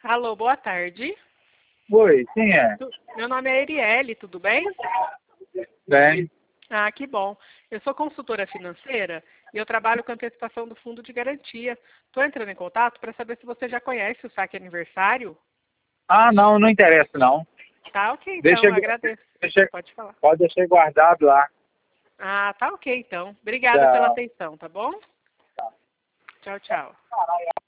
Alô, boa tarde. Oi, quem é? Meu nome é Erielle, tudo bem? Bem, Ah, que bom. Eu sou consultora financeira e eu trabalho com antecipação do fundo de garantia. Estou entrando em contato para saber se você já conhece o saque aniversário. não, não interessa não. Tá ok, Deixa, então, agradeço. deixa, Pode falar. pode deixar guardado lá. Ah, tá ok, então. Obrigada pela Tchau. atenção, tá bom? Tchau, tchau.